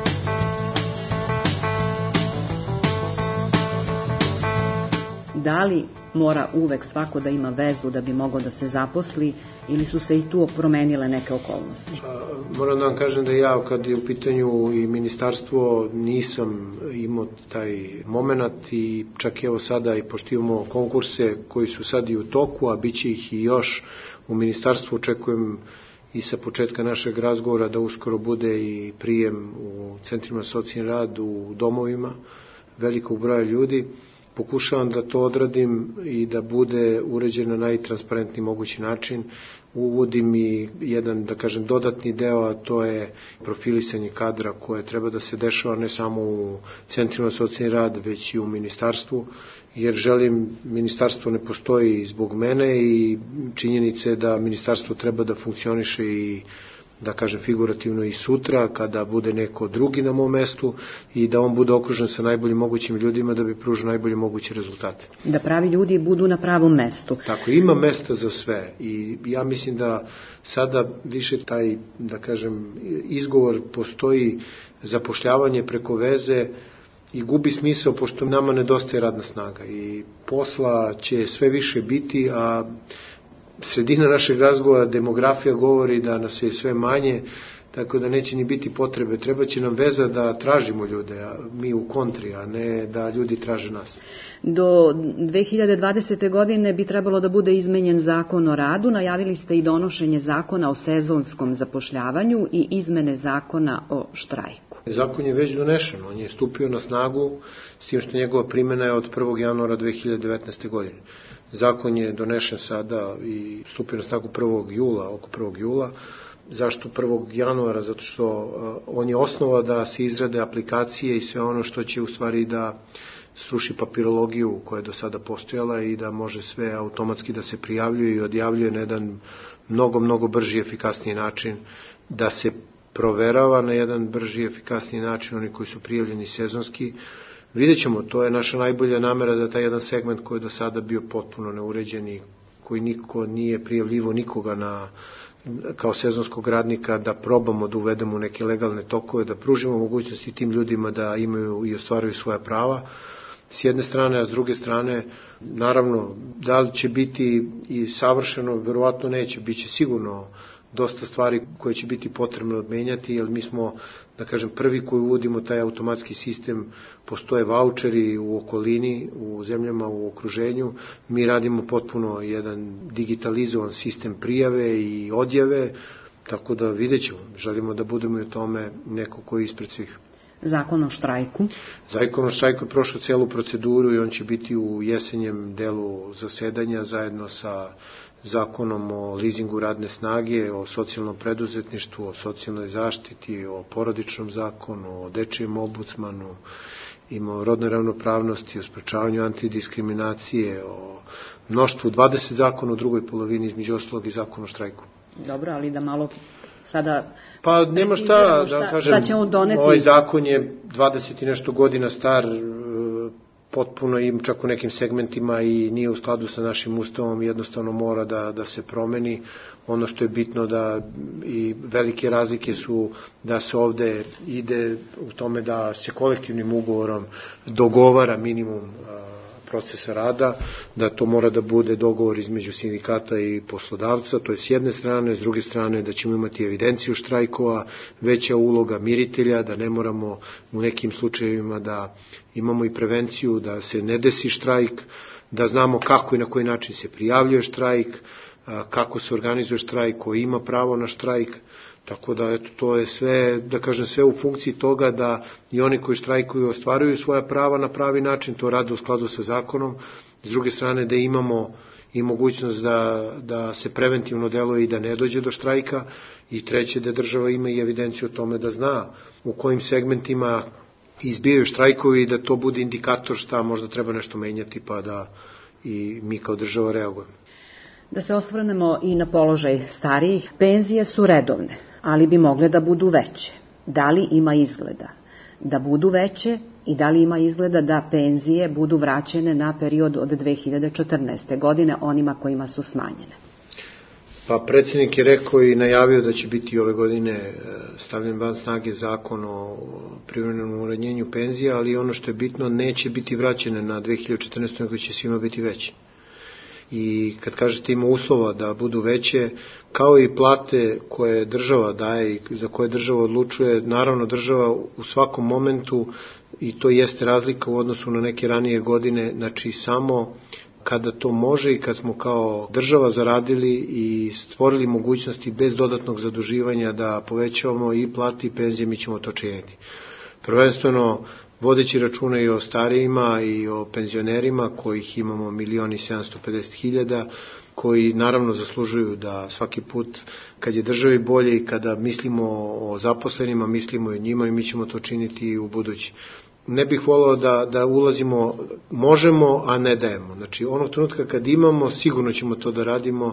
Da li mora uvek svako da ima vezu da bi mogao da se zaposli ili su se i tu promenile neke okolnosti? Moram da vam kažem da ja kad je u pitanju i ministarstvo nisam imao taj moment i čak evo sada i pošto imamo konkurse koji su sad i u toku, a bit će ih i još u ministarstvu, očekujem i sa početka našeg razgovora da uskoro bude i prijem u centrima socijalni rad, u domovima velikog broja ljudi. Pokušavam da to odradim i da bude uređen na najtransparentniji mogući način. Uvodim i jedan, da kažem, dodatni deo, a to je profilisanje kadra koje treba da se dešava ne samo u centrima socijalni rad, već i u ministarstvu, jer želim, ministarstvo ne postoji zbog mene i činjenice da ministarstvo treba da funkcioniše i da kažem figurativno i sutra, kada bude neko drugi na mom mestu i da on bude okružen sa najboljim mogućim ljudima da bi pružio najbolje moguće rezultate. Da pravi ljudi budu na pravom mestu. Tako, ima mesta za sve i ja mislim da sada više taj, da kažem, izgovor postoji zapošljavanje preko veze i gubi smisao pošto nama nedostaje radna snaga i posla će sve više biti, a sredina našeg razgovora, demografija govori da nas je sve manje, tako da neće ni biti potrebe. Treba će nam veza da tražimo ljude, a mi u kontri, a ne da ljudi traže nas. Do dve hiljade dvadesete. godine bi trebalo da bude izmenjen zakon o radu. Najavili ste i donošenje zakona o sezonskom zapošljavanju i izmene zakona o štrajku. Zakon je već donešen, on je stupio na snagu, s tim što njegova primjena je od prvog januara dve hiljade devetnaeste. godine. Zakon je donešen sada i stupio na snagu prvog jula, oko prvog jula. Zašto prvog januara? Zato što uh, on je osnova da se izrade aplikacije i sve ono što će u stvari da sruši papirologiju koja je do sada postojala i da može sve automatski da se prijavljuje i odjavljuje na jedan mnogo, mnogo brži i efikasniji način, da se proverava na jedan brži i efikasniji način oni koji su prijavljeni sezonski. Vidjet ćemo, to je naša najbolja namera da taj jedan segment koji je do sada bio potpuno neuređen i koji niko nije prijavljivo nikoga na, kao sezonskog radnika, da probamo da uvedemo neke legalne tokove, da pružimo mogućnosti tim ljudima da imaju i ostvaruju svoja prava s jedne strane, a s druge strane, naravno, da li će biti i savršeno, verovatno neće, bit će sigurno dosta stvari koje će biti potrebno odmenjati, jer mi smo, da kažem, prvi koji uvodimo taj automatski sistem, postoje vaučeri u okolini, u zemljama u okruženju, mi radimo potpuno jedan digitalizovan sistem prijave i odjave, tako da vidjet ćemo, želimo da budemo i u tome neko koji je ispred svih. Zakon o štrajku? Zakon o štrajku je prošao celu proceduru i on će biti u jesenjem delu zasedanja zajedno sa zakonom o lizingu radne snage, o socijalnom preduzetništvu, o socijalnoj zaštiti, o porodičnom zakonu, o dečijem ombudsmanu, ima o rodnoj ravnopravnosti, o sprečavanju antidiskriminacije, o mnoštvu dvadeset zakona u drugoj polovini, između ostalog i zakon o štrajku. Dobro, ali da malo sada... Pa nema šta, šta, da kažem, šta će on doneti? Ovaj zakon je dvadeset i nešto godina star, potpuno im čak u nekim segmentima i nije u skladu sa našim ustavom, jednostavno mora da, da se promeni. Ono što je bitno da i velike razlike su da se ovde ide u tome da se kolektivnim ugovorom dogovara minimum procesa rada, da to mora da bude dogovor između sindikata i poslodavca, to je s jedne strane, s druge strane da ćemo imati evidenciju štrajkova, veća uloga miritelja, da ne moramo u nekim slučajevima da imamo i prevenciju, da se ne desi štrajk, da znamo kako i na koji način se prijavljuje štrajk, kako se organizuje štrajk, ko ima pravo na štrajk, tako da eto, to je sve, da kažem, sve u funkciji toga da i oni koji štrajkuju ostvaruju svoja prava na pravi način, to rade u skladu sa zakonom, s druge strane da imamo i mogućnost da, da se preventivno deluje i da ne dođe do štrajka, i treće da država ima i evidenciju o tome da zna u kojim segmentima izbijaju štrajkovi i da to bude indikator šta možda treba nešto menjati pa da i mi kao država reagujemo. Da se osvrnemo i na položaj starijih, penzije su redovne, ali bi mogle da budu veće. Da li ima izgleda da budu veće i da li ima izgleda da penzije budu vraćene na period od dve hiljade četrnaeste. godine onima kojima su smanjene? Pa predsjednik je rekao i najavio da će biti ove godine stavljen van snage zakon o privremenom umanjenju penzija, ali ono što je bitno, neće biti vraćene na dve hiljade četrnaestu. nego će svima biti veće. I kad kažete ima uslova da budu veće, kao i plate koje država daje i za koje država odlučuje, naravno država u svakom momentu, i to jeste razlika u odnosu na neke ranije godine, znači samo kada to može i kad smo kao država zaradili i stvorili mogućnosti bez dodatnog zaduživanja da povećavamo i plati i penzije, mi ćemo to činiti. Prvenstveno vodeći računa i o starijima i o penzionerima, kojih imamo milion i sedamsto pedeset hiljada, koji naravno zaslužuju da svaki put kad je državi bolje i kada mislimo o zaposlenima, mislimo i o njima, i mi ćemo to činiti i u budući. Ne bih volao da, da ulazimo, možemo, a ne dajemo. Znači, onog trenutka kad imamo, sigurno ćemo to da radimo,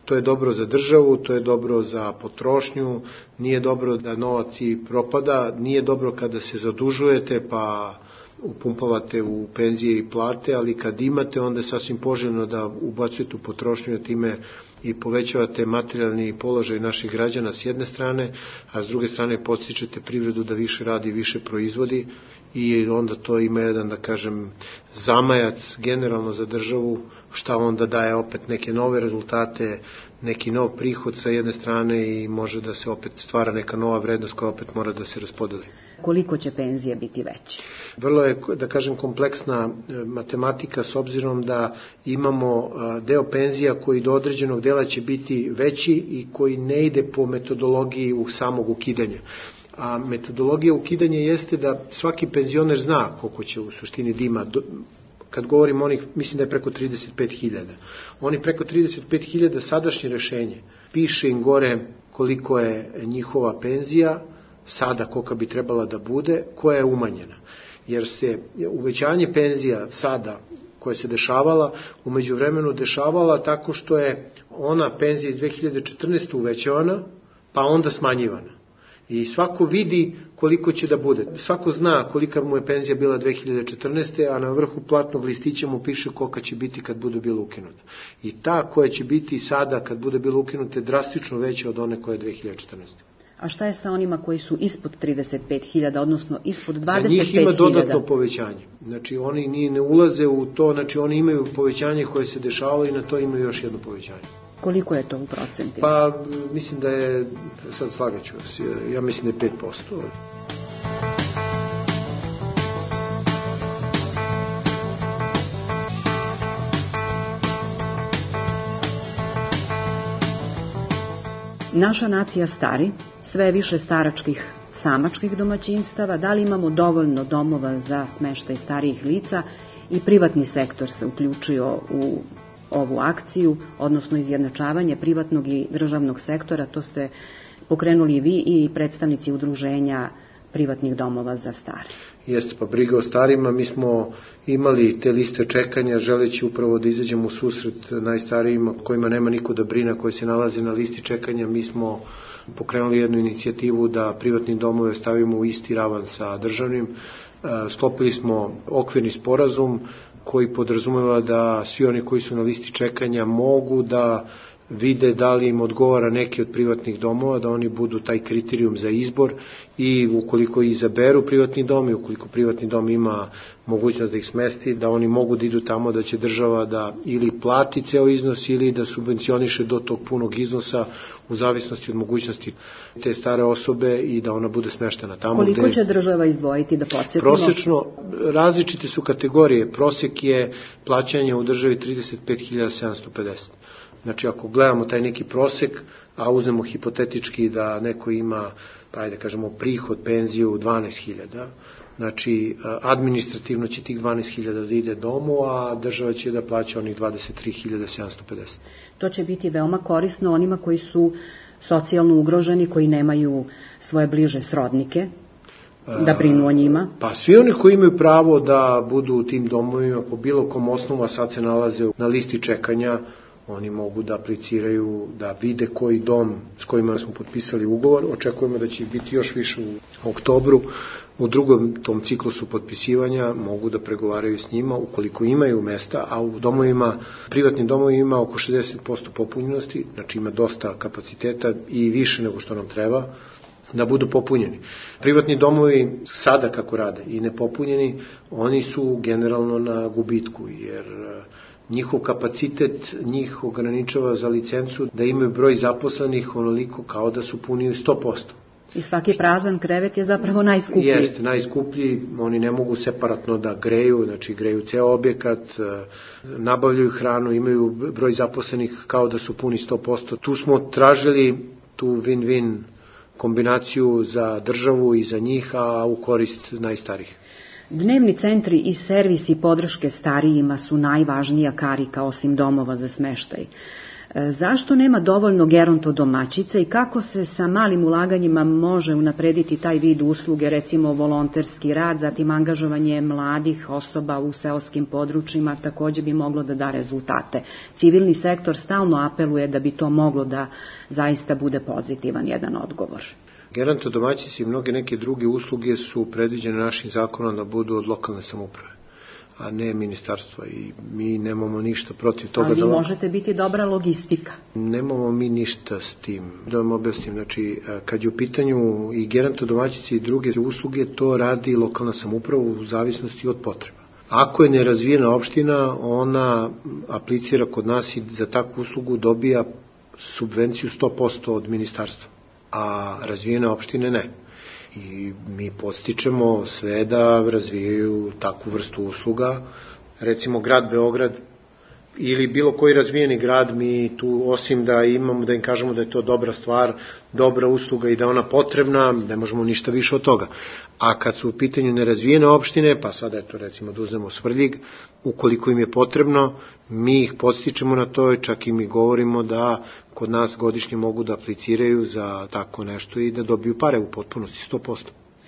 To je dobro za državu, to je dobro za potrošnju, nije dobro da novac i propada, nije dobro kada se zadužujete pa upumpavate u penzije i plate, ali kad imate, onda je sasvim poželjno da ubacujete u potrošnju, time i povećavate materijalni položaj naših građana s jedne strane, a s druge strane podstičete privredu da više radi, više proizvodi i onda to ima jedan, da kažem, zamajac generalno za državu, šta onda daje opet neke nove rezultate, neki nov prihod sa jedne strane i može da se opet stvara neka nova vrednost koja opet mora da se raspodeli. Koliko će penzije biti veće? Vrlo je, da kažem, kompleksna matematika s obzirom da imamo deo penzija koji do određenog dela će biti veći i koji ne ide po metodologiji u samog ukidanja. A metodologija ukidanja jeste da svaki penzioner zna koliko će u suštini da ima. Kad govorim onih, mislim da je preko trideset pet hiljada. Oni preko trideset pet hiljada sadašnje rešenje. Piše im gore koliko je njihova penzija, sada kolika bi trebala da bude, koja je umanjena. Jer se uvećanje penzija sada, koja se dešavala, u međuvremenu dešavala tako što je ona penzija iz dve hiljade četrnaeste. uvećavana, pa onda smanjivana. I svako vidi koliko će da bude. Svako zna kolika mu je penzija bila dve hiljade četrnaeste. a na vrhu platnog listića mu piše kolika će biti kad bude bila ukinuta. I ta koja će biti sada kad bude bila ukinuta je drastično veća od one koje je dve hiljade četrnaeste. A šta je sa onima koji su ispod trideset pet hiljada, odnosno ispod dvadeset pet hiljada? Za njih ima dodatno povećanje. Znači oni ni ne ulaze u to, znači oni imaju povećanje koje se dešavalo i na to imaju još jedno povećanje. Koliko je to u procentima? Pa mislim da je, sad slagaću vas, ja mislim da je pet posto. Naša nacija stari, sve više staračkih samačkih domaćinstava, da li imamo dovoljno domova za smeštaj starijih lica i privatni sektor se uključio u ovu akciju, odnosno izjednačavanje privatnog i državnog sektora, to ste pokrenuli i vi i predstavnici udruženja privatnih domova za stare. Jeste, pa briga o starima, mi smo imali te liste čekanja želeći upravo da izađemo u susret najstarijima kojima nema niko da brine, koji se nalaze na listi čekanja. Mi smo pokrenuli jednu inicijativu da privatni domove stavimo u isti ravan sa državnim. Sklopili smo okvirni sporazum koji podrazumeva da svi oni koji su na listi čekanja mogu da vide da li im odgovara neki od privatnih domova, da oni budu taj kriterijum za izbor i ukoliko izaberu privatni dom i ukoliko privatni dom ima mogućnost da ih smesti, da oni mogu da idu tamo, da će država da ili plati ceo iznos ili da subvencioniše do tog punog iznosa u zavisnosti od mogućnosti te stare osobe i da ona bude smeštena tamo. Koliko gde... će država izdvojiti, da podsjetimo? Prosečno, različite su kategorije. Prosek je plaćanje u državi trideset pet hiljada sedamsto pedeset. Znači, ako gledamo taj neki prosek, a uzmemo hipotetički da neko ima, pa ajde kažemo, prihod, penziju dvanaest hiljada, znači, administrativno će tih dvanaest hiljada da ide domu, a država će da plaća onih dvadeset tri hiljade sedamsto pedeset. To će biti veoma korisno onima koji su socijalno ugroženi, koji nemaju svoje bliže srodnike, da brinu o njima? Pa svi oni koji imaju pravo da budu u tim domovima po bilo kom osnovu, a sad se nalaze na listi čekanja, oni mogu da apliciraju, da vide koji dom s kojima smo potpisali ugovor. Očekujemo da će biti još više u oktobru. U drugom tom ciklusu potpisivanja mogu da pregovaraju s njima ukoliko imaju mesta, a u domovima, privatnim domovima ima oko šezdeset posto popunjenosti, znači ima dosta kapaciteta i više nego što nam treba da budu popunjeni. Privatni domovi sada kako rade i nepopunjeni, oni su generalno na gubitku, jer njihov kapacitet njih ograničava za licencu da imaju broj zaposlenih onoliko kao da su punili sto posto. I svaki prazan krevet je zapravo najskuplji. Jeste, najskuplji, oni ne mogu separatno da greju, znači greju ceo objekat, nabavljaju hranu, imaju broj zaposlenih kao da su puni sto posto. Tu smo tražili tu win-win kombinaciju za državu i za njih, a u korist najstarijih. Dnevni centri i servisi podrške starijima su najvažnija karika osim domova za smeštaj. Zašto nema dovoljno gerontodomaćica i kako se sa malim ulaganjima može unaprediti taj vid usluge, recimo volonterski rad, zatim angažovanje mladih osoba u seoskim područjima takođe bi moglo da da rezultate. Civilni sektor stalno apeluje da bi to moglo da zaista bude pozitivan jedan odgovor. Gerontodomaćici i mnoge neke druge usluge su predviđene našim zakonom da budu od lokalne samouprave, a ne ministarstva, i mi nemamo ništa protiv toga. Ali da... možete biti dobra logistika. Nemamo mi ništa s tim. Da vam objasnim, znači, kad je u pitanju i gerontodomaćici i druge usluge, to radi lokalna samouprava u zavisnosti od potreba. Ako je nerazvijena opština, ona aplicira kod nas i za takvu uslugu dobija subvenciju sto posto od ministarstva, a razvijene opštine ne. I mi podstičemo sve da razvijaju takvu vrstu usluga. Recimo grad Beograd ili bilo koji razvijeni grad, mi tu osim da imamo, da im kažemo da je to dobra stvar, dobra usluga i da ona potrebna, ne možemo ništa više od toga. A kad su u pitanju nerazvijene opštine, pa sada eto recimo da uzmemo Svrljig, ukoliko im je potrebno, mi ih podstičemo na to i čak i mi govorimo da kod nas godišnje mogu da apliciraju za tako nešto i da dobiju pare u potpunosti, sto posto.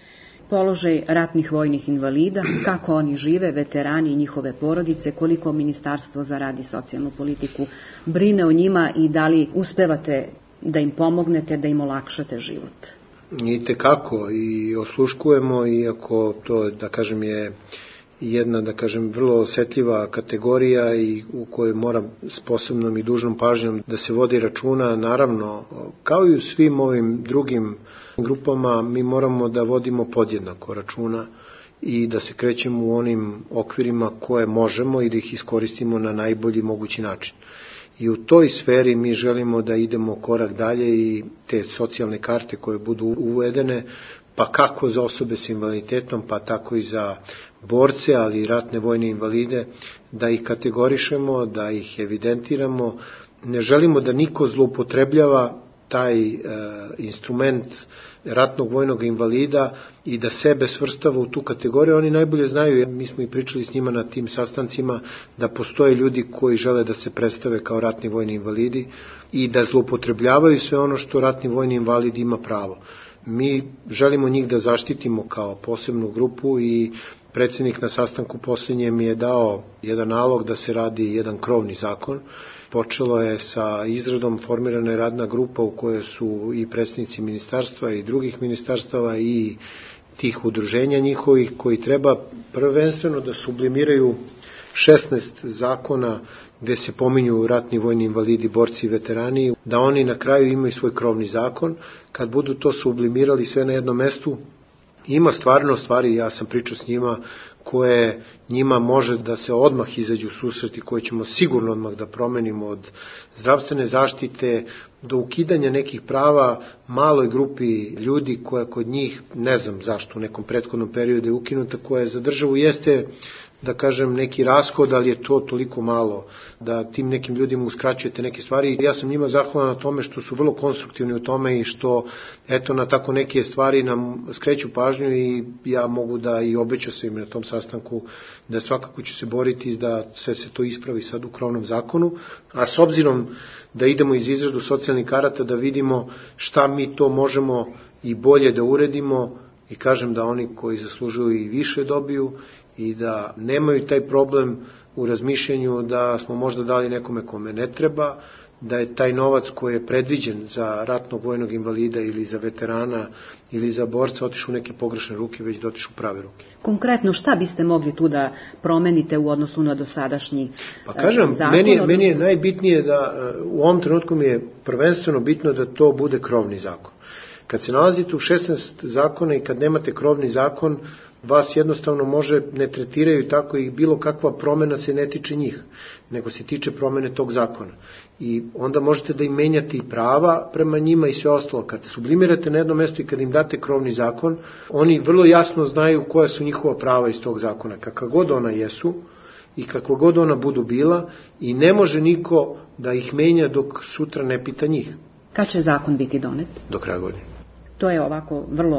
Položaj ratnih vojnih invalida, kako oni žive, veterani i njihove porodice, koliko Ministarstvo za rad i socijalnu politiku brine o njima i da li uspevate da im pomognete, da im olakšate život? I tekako, i osluškujemo, iako to, da kažem, je jedna, da kažem, vrlo osetljiva kategorija i u kojoj mora s posebnom i dužnom pažnjom da se vodi računa. Naravno, kao i u svim ovim drugim grupama, mi moramo da vodimo podjednako računa i da se krećemo u onim okvirima koje možemo i da ih iskoristimo na najbolji mogući način. I u toj sferi mi želimo da idemo korak dalje i te socijalne karte koje budu uvedene, pa kako za osobe s invaliditetom, pa tako i za borce, ali i ratne vojne invalide, da ih kategorišemo, da ih evidentiramo. Ne želimo da niko zloupotrebljava taj e, instrument ratnog vojnog invalida i da sebe svrstava u tu kategoriju. Oni najbolje znaju, mi smo i pričali s njima na tim sastancima, da postoje ljudi koji žele da se predstave kao ratni vojni invalidi i da zloupotrebljavaju sve ono što ratni vojni invalid ima pravo. Mi želimo njih da zaštitimo kao posebnu grupu i predsjednik na sastanku posljednje mi je dao jedan nalog da se radi jedan krovni zakon. Počelo je sa izradom, formirana je radna grupa u kojoj su i predstavnici ministarstva i drugih ministarstava i tih udruženja njihovih koji treba prvenstveno da sublimiraju šesnaest zakona gde se pominju ratni vojni invalidi, borci i veterani, da oni na kraju imaju svoj krovni zakon. Kad budu to sublimirali sve na jednom mestu, ima stvarno stvari, ja sam pričao s njima, koje njima može da se odmah izađu u susret i koje ćemo sigurno odmah da promenimo, od zdravstvene zaštite do ukidanja nekih prava maloj grupi ljudi koja kod njih, ne znam zašto u nekom prethodnom periodu je ukinuta, koja za državu jeste, da kažem, neki rashod, ali je to toliko malo da tim nekim ljudima uskraćujete neke stvari. Ja sam njima zahvalan na tome što su vrlo konstruktivni u tome i što eto na tako neke stvari nam skreću pažnju i ja mogu da i obećao sam im na tom sastanku da svakako ću se boriti da sve se to ispravi sad u krovnom zakonu, a s obzirom da idemo iz izradu socijalnih karata da vidimo šta mi to možemo i bolje da uredimo i kažem da oni koji zaslužuju i više dobiju i da nemaju taj problem u razmišljanju da smo možda dali nekome kome ne treba, da je taj novac koji je predviđen za ratnog vojnog invalida ili za veterana ili za borca otišao u neke pogrešne ruke, već da otišao u prave ruke. Konkretno, šta biste mogli tu da promenite u odnosu na dosadašnji pa kažem, zakon? Meni je, odnosno... meni je najbitnije da u ovom trenutku mi je prvenstveno bitno da to bude krovni zakon. Kad se nalazite u šesnaest zakona i kad nemate krovni zakon, vas jednostavno može, ne tretiraju tako i bilo kakva promena se ne tiče njih, nego se tiče promene tog zakona. I onda možete da im menjate i prava prema njima i sve ostalo. Kad sublimirate na jedno mesto i kad im date krovni zakon, oni vrlo jasno znaju koja su njihova prava iz tog zakona, kakva god ona jesu i kakva god ona budu bila i ne može niko da ih menja dok sutra ne pita njih. Kad će zakon biti donet? Do kraja godine. To je ovako vrlo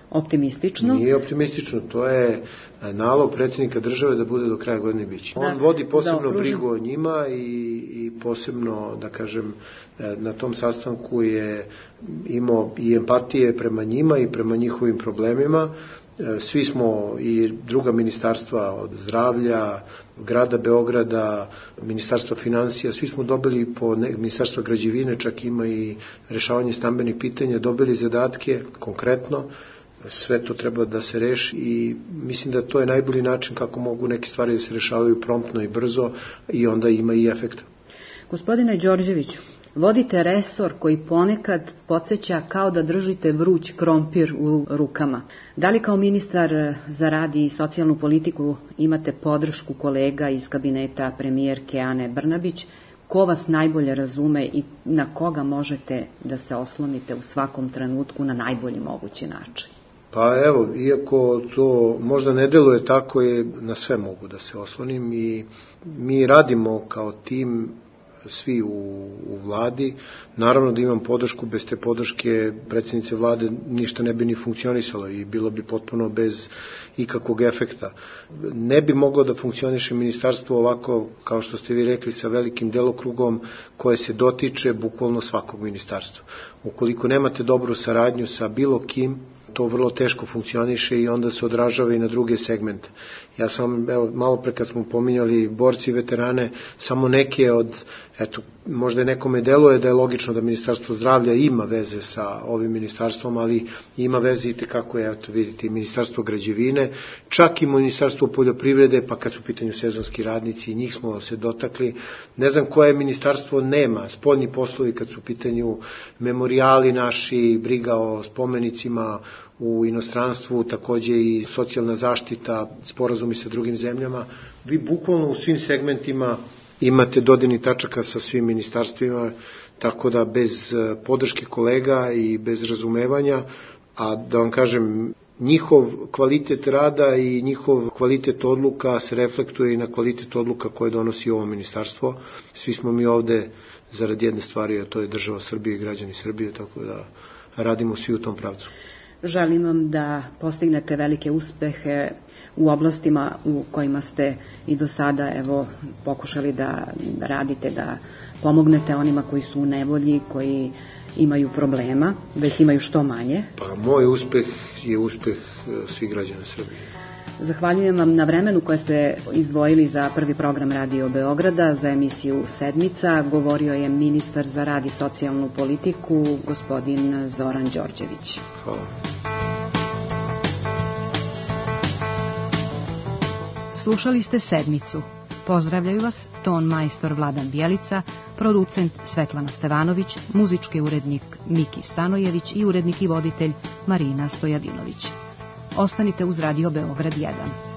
optimistično. Nije optimistično, to je nalog predsjednika države da bude do kraja godine biće. On da, vodi posebno brigu o njima i, i posebno, da kažem, na tom sastanku je imao i empatije prema njima i prema njihovim problemima. Svi smo i druga ministarstva od zdravlja, grada Beograda, ministarstva financija, svi smo dobili po ne, ministarstva građevine, čak ima i rešavanje stambenih pitanja, dobili zadatke konkretno, sve to treba da se reši i mislim da to je najbolji način kako mogu neke stvari da se rešavaju promptno i brzo i onda ima i efekta. Gospodine Đorđeviću, vodite resor koji ponekad podsjeća kao da držite vruć krompir u rukama. Da li kao ministar za rad i socijalnu politiku imate podršku kolega iz kabineta premijerke Ane Brnabić? Ko vas najbolje razume i na koga možete da se oslonite u svakom trenutku na najbolji mogući način? Pa evo, iako to možda ne deluje tako, je na sve mogu da se oslonim i mi radimo kao tim svi u, u vladi. Naravno da imam podršku, bez te podrške predsjednice vlade ništa ne bi ni funkcionisalo i bilo bi potpuno bez ikakvog efekta. Ne bi moglo da funkcioniše ministarstvo ovako, kao što ste vi rekli, sa velikim delokrugom koje se dotiče bukvalno svakog ministarstva. Ukoliko nemate dobru saradnju sa bilo kim, to vrlo teško funkcioniše i onda se odražava i na druge segmente. Ja sam, evo, malo pre kad smo pominjali borci i veterane, samo neke od, eto, možda nekome deluje da je logično da Ministarstvo zdravlja ima veze sa ovim ministarstvom, ali ima veze i tekako je, eto, vidite, i Ministarstvo građevine, čak i Ministarstvo poljoprivrede, pa kad su u pitanju sezonski radnici, njih smo se dotakli. Ne znam koje ministarstvo nema, spoljni poslovi kad su u pitanju memorijali naši, briga o spomenicima u inostranstvu, takođe i socijalna zaštita, sporazumi sa drugim zemljama. Vi bukvalno u svim segmentima imate dodirnih tačaka sa svim ministarstvima, tako da bez podrške kolega i bez razumevanja, a da vam kažem, njihov kvalitet rada i njihov kvalitet odluka se reflektuje i na kvalitet odluka koje donosi ovo ministarstvo. Svi smo mi ovde zarad jedne stvari, a to je država Srbije i građani Srbije, tako da radimo svi u tom pravcu. Želim vam da postignete velike uspehe u oblastima u kojima ste i do sada, evo, pokušali da radite, da pomognete onima koji su u nevolji, koji imaju problema, da ih imaju što manje. Pa moj uspeh je uspeh svih građana Srbije. Zahvaljujem vam na vremenu koje ste izdvojili za prvi program Radio Beograda, za emisiju Sedmica. Govorio je ministar za rad i socijalnu politiku, gospodin Zoran Đorđević. Hvala. Slušali ste Sedmicu. Pozdravljaju vas ton majstor Vladan Bjelica, producent Svetlana Stevanović, muzički urednik Miki Stanojević i urednik i voditelj Marina Stojadinović. Ostanite uz Radio Beograd jedan.